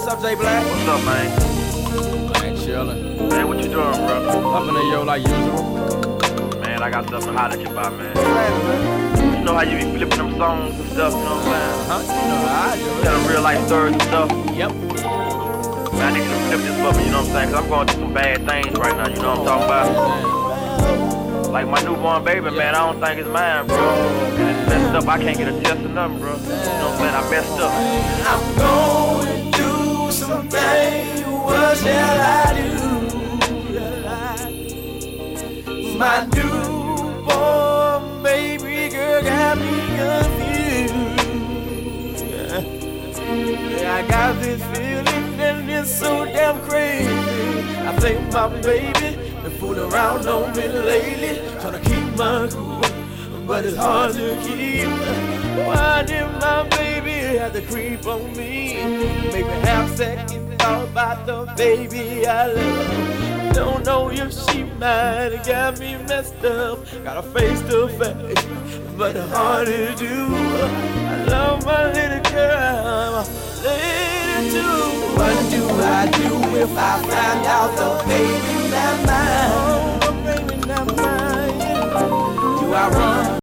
up, Jay Black? What's up, man? Man, chillin'. Man, what you doing, bro? Up in the yo like usual. Man, I got something to holler at you about, man. Man. You know how you be flipping them songs and stuff, you know what I'm saying? You know how I do it. Telling real life stories and stuff. Yep. Man, I need you to flip this for me, you know what I'm saying? Cause I'm going through some bad things right now, you know what I'm talking about? Like my newborn baby, man, I don't think it's mine, bro. It's messed up, I can't get a test or nothing, bro. You know what I'm saying? I messed up. I'm going through something. What shall I do? My newborn baby girl got me confused. Yeah, I got this feeling and it's so damn crazy. I think my baby been fooling around on me lately, trying to keep my cool, but it's hard to keep. Why did my baby have to creep on me? Make me have second thought about the baby I love. Don't know if she might have got me messed up. Got a face to face, but hard to do. I love my little girl, lady too. What do I do if I find out the baby not mine? Oh, the baby not mine. Do I run?